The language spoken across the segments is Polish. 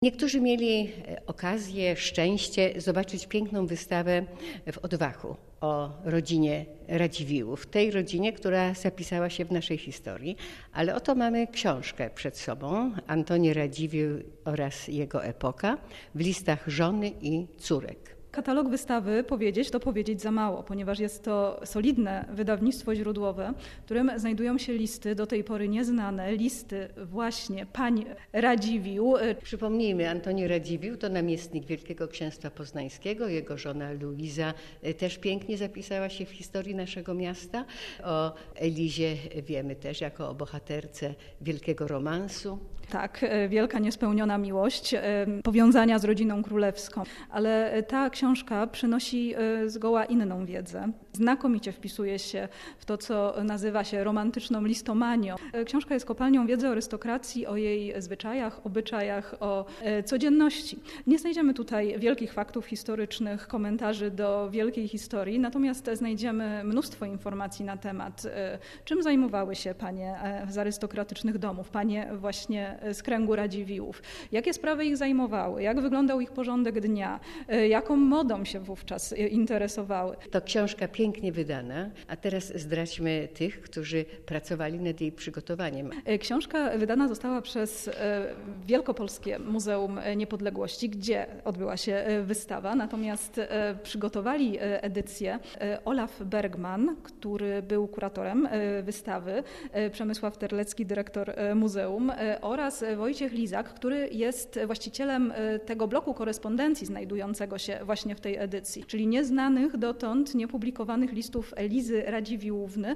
Niektórzy mieli okazję, szczęście zobaczyć piękną wystawę w Odwachu o rodzinie Radziwiłłów, tej rodzinie, która zapisała się w naszej historii. Ale oto mamy książkę przed sobą, Antoni Radziwiłł oraz jego epoka, w listach żony i córek. Katalog wystawy to powiedzieć za mało, ponieważ jest to solidne wydawnictwo źródłowe, w którym znajdują się listy do tej pory nieznane, listy właśnie pań Radziwiłł. Przypomnijmy, Antoni Radziwiłł to namiestnik Wielkiego Księstwa Poznańskiego, jego żona Luiza też pięknie zapisała się w historii naszego miasta. O Elizie wiemy też jako o bohaterce wielkiego romansu. Tak, wielka niespełniona miłość, powiązania z rodziną królewską, ale ta książka przynosi zgoła inną wiedzę. Znakomicie wpisuje się w to, co nazywa się romantyczną listomanią. Książka jest kopalnią wiedzy o arystokracji, o jej zwyczajach, obyczajach, o codzienności. Nie znajdziemy tutaj wielkich faktów historycznych, komentarzy do wielkiej historii, natomiast znajdziemy mnóstwo informacji na temat, czym zajmowały się panie z arystokratycznych domów, panie właśnie z kręgu Radziwiłłów, jakie sprawy ich zajmowały, jak wyglądał ich porządek dnia, jaką modą się wówczas interesowały. To książka pięknie wydana, a teraz zdradźmy tych, którzy pracowali nad jej przygotowaniem. Książka wydana została przez Wielkopolskie Muzeum Niepodległości, gdzie odbyła się wystawa, natomiast przygotowali edycję Olaf Bergman, który był kuratorem wystawy, Przemysław Terlecki, dyrektor muzeum, oraz Wojciech Lizak, który jest właścicielem tego bloku korespondencji znajdującego się właśnie w tej edycji, czyli nieznanych dotąd, niepublikowanych listów Elizy Radziwiłłówny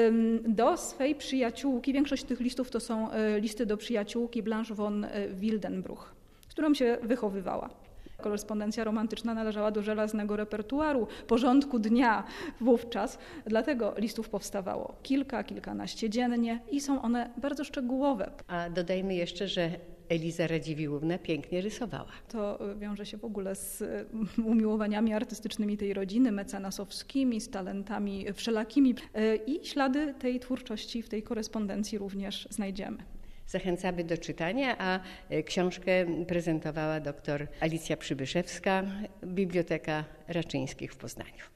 do swej przyjaciółki. Większość tych listów to są listy do przyjaciółki Blanche von Wildenbruch, z którą się wychowywała. Korespondencja romantyczna należała do żelaznego repertuaru, porządku dnia wówczas. Dlatego listów powstawało kilkanaście dziennie i są one bardzo szczegółowe. A dodajmy jeszcze, że Eliza Radziwiłłówna pięknie rysowała. To wiąże się w ogóle z umiłowaniami artystycznymi tej rodziny, mecenasowskimi, z talentami wszelakimi i ślady tej twórczości w tej korespondencji również znajdziemy. Zachęcamy do czytania, a książkę prezentowała dr Alicja Przybyszewska, Biblioteka Raczyńskich w Poznaniu.